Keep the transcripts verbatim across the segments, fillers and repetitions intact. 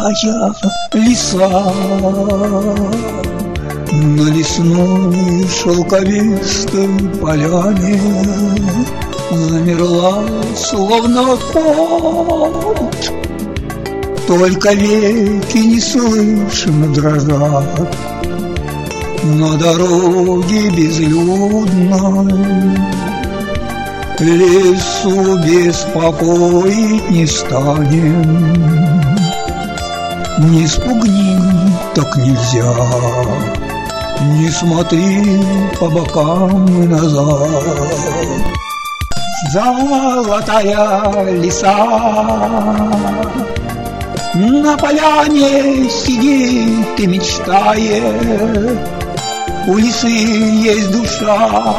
лиса на лесной шелковистой поляне замерла, словно кот. Только веки неслышно дрожат на дороге безлюдной. Лесу беспокоить не станем, не спугни, так нельзя. Не смотри по бокам и назад. Золотая лиса на поляне сидит и мечтает. У лисы есть душа,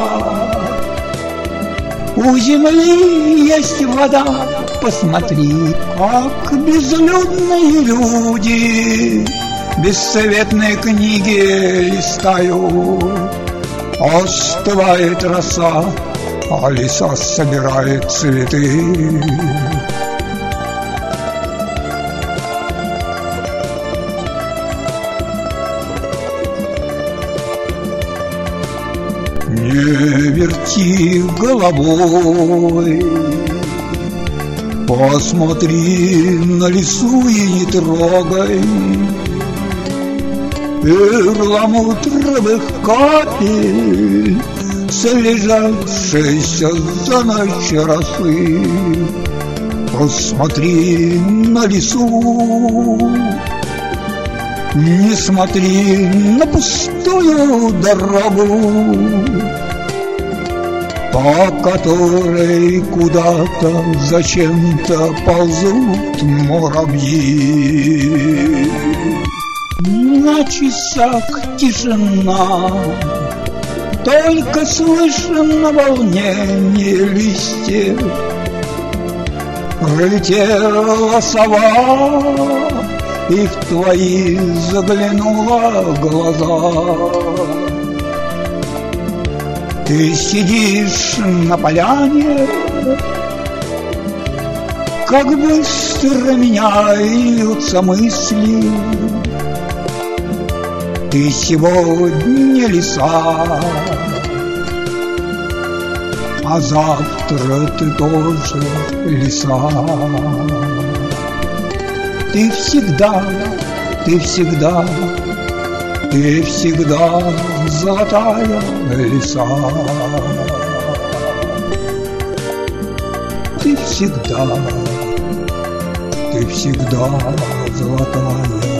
у земли есть вода. Посмотри, как безлюдные люди бесцветные книги листают. Остывает роса, а лиса собирает цветы. Не верти головой, посмотри на лису и не трогай перламутровых капель, слежавшиеся за ночь росы. Посмотри на лису, не смотри на пустую дорогу, по которой куда-то зачем-то ползут муравьи. На часах тишина, только слышно волнение листьев. Пролетела сова и в твои заглянула глаза. Ты сидишь на поляне, как быстро меняются мысли. Ты сегодня лиса, а завтра ты тоже лиса. Ты всегда, ты всегда, ты всегда золотая лиса. Ты всегда, ты всегда золотая